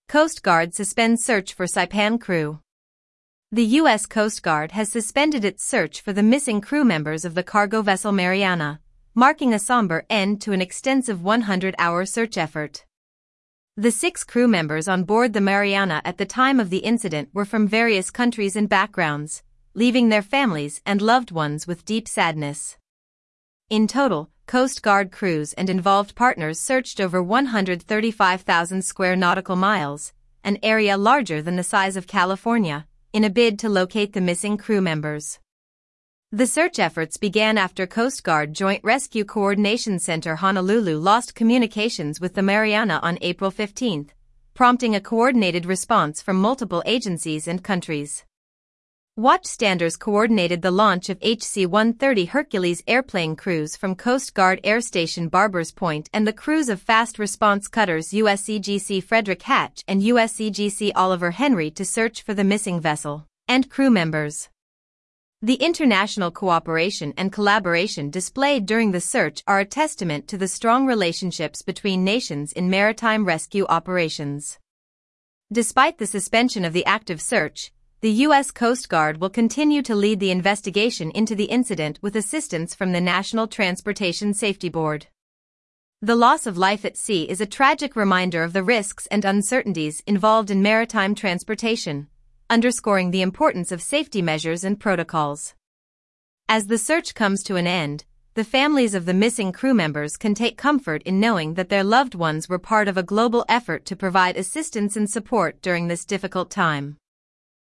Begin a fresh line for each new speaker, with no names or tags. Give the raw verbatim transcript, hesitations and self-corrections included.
Coast Guard suspends search for Saipan crew. The U S Coast Guard has suspended its search for the missing crew members of the cargo vessel Mariana, marking a somber end to an extensive one hundred hour search effort. The six crew members on board the Mariana at the time of the incident were from various countries and backgrounds, leaving their families and loved ones with deep sadness. In total, Coast Guard crews and involved partners searched over one hundred thirty-five thousand square nautical miles, an area larger than the size of California, in a bid to locate the missing crew members. The search efforts began after Coast Guard Joint Rescue Coordination Center Honolulu lost communications with the Mariana on April fifteenth, prompting a coordinated response from multiple agencies and countries. Watchstanders coordinated the launch of H C one thirty Hercules airplane crews from Coast Guard Air Station Barbers Point and the crews of fast response cutters U S C G C Frederick Hatch and U S C G C Oliver Henry to search for the missing vessel and crew members. The international cooperation and collaboration displayed during the search are a testament to the strong relationships between nations in maritime rescue operations. Despite the suspension of the active search, the U S Coast Guard will continue to lead the investigation into the incident with assistance from the National Transportation Safety Board. The loss of life at sea is a tragic reminder of the risks and uncertainties involved in maritime transportation, underscoring the importance of safety measures and protocols. As the search comes to an end, the families of the missing crew members can take comfort in knowing that their loved ones were part of a global effort to provide assistance and support during this difficult time.